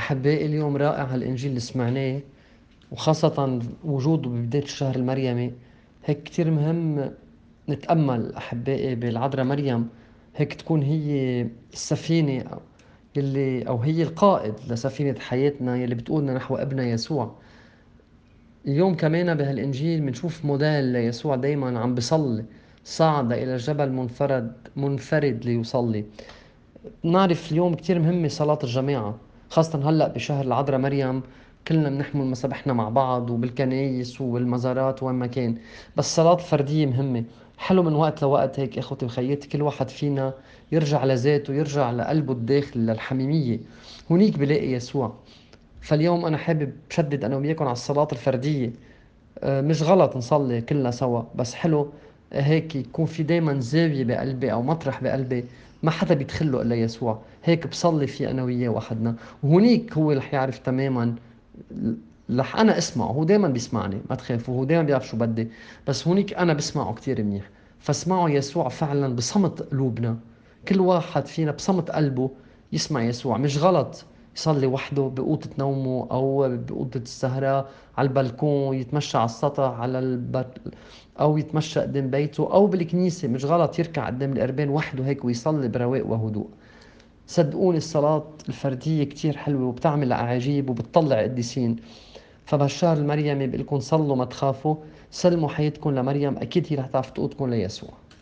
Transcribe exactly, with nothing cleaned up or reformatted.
أحبائي، اليوم رائع هالإنجيل اللي سمعناه، وخاصة وجوده ببداية الشهر المريمي. هيك كتير مهم نتأمل أحبائي بالعذراء مريم، هيك تكون هي السفينة يلي أو هي القائد لسفينة حياتنا يلي بتقودنا نحو ابننا يسوع. اليوم كمان بهالإنجيل بنشوف موديل ليسوع دايما عم بيصلي، صعد إلى الجبل منفرد منفرد ليصلي. نعرف اليوم كتير مهمة صلاة الجماعة، خاصة هلأ بشهر العذراء مريم. كلنا بنحمل مسابحنا مع بعض وبالكنايس والمزارات وين ما كان، بس الصلاة الفردية مهمة. حلو من وقت لوقت هيك اخوتي وخياتي كل واحد فينا يرجع لذاته، يرجع لقلبه الداخل للحميمية، هونيك بلاقي يسوع. فاليوم أنا حابب بشدد أنا وياكم على الصلاة الفردية. آه، مش غلط نصلي كلنا سوا، بس حلو هيك يكون في دايما زاوية بقلبي أو مطرح بقلبي ما حدا بيدخله إلا يسوع، هيك بصلي فيه أنا وياه وحدنا. وهونيك هو رح يعرف تماما، رح أنا أسمعه. هو دايما بيسمعني، ما تخافوا، هو دايما بيعرف شو بدي، بس هونيك أنا بسمعه كتير منيح. فاسمعوا يسوع فعلا بصمت قلوبنا، كل واحد فينا بصمت قلبه يسمع يسوع. مش غلط يصلي وحده بأوضة نومه أو بأوضة السهرة، على البلكون، يتمشى على السطح على البر، أو يتمشى قدام بيته أو بالكنيسة. مش غلط يركع قدام القربان وحده هيك ويصلي برواق وهدوء. صدقوني الصلاة الفردية كتير حلوة وبتعمل أعاجيب وبتطلع قديسين. فبهالشهر المريمي بقول لكم صلوا ما تخافوا، سلموا حياتكم لمريم، أكيد هي رح تعرف تقودكم ليسوع.